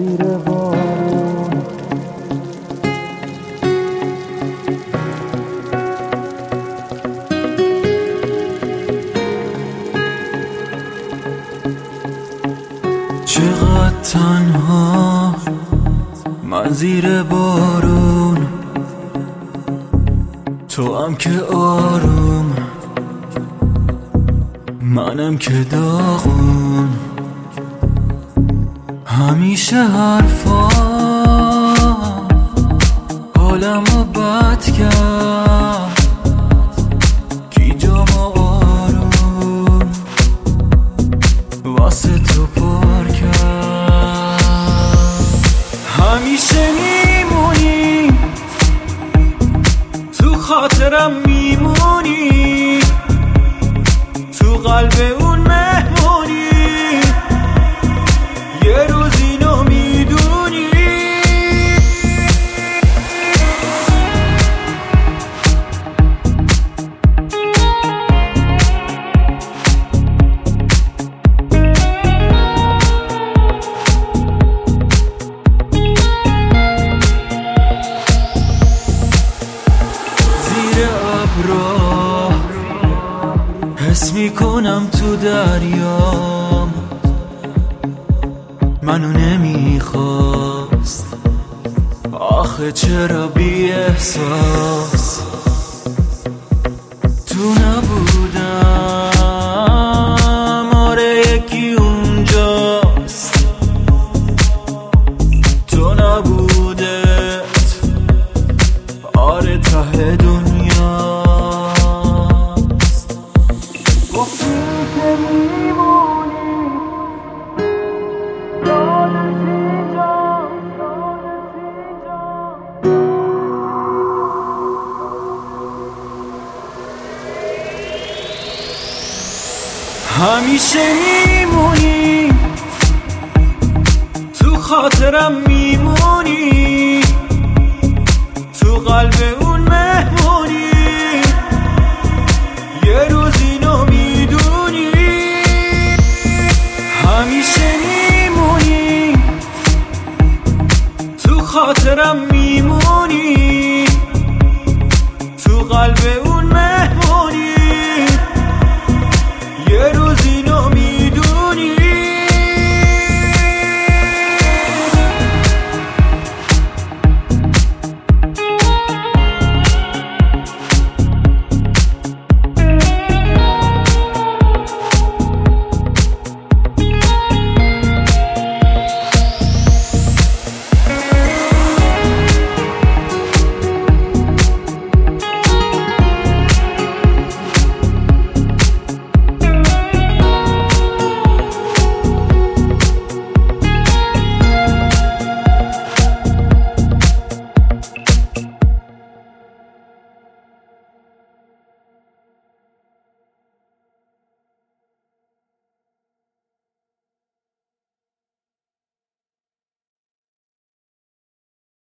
زیر بارون. چقدر تنها من زیر بارون، تو هم که آروم، منم که داغون. همیشه حرفا حالمو بد کرد، گیجامو آروم واسه تو پر کرد. همیشه میمونی تو خاطرم، میمونی تو قلب اون مهمونی. یه روز اینو میدونی. زیر ابرا حس میکنم تو دریام، منو نمیخواست آخه چرا بی احساس. تو نبودم آره یکی اونجاست، تو نبودت آره ته دنیاست. گفتی که میمونی همیشه میمونی تو خاطرم، میمونی تو قلب اون مهمونی. یه روز اینو میدونی. همیشه میمونی تو خاطرم، میمونی تو قلب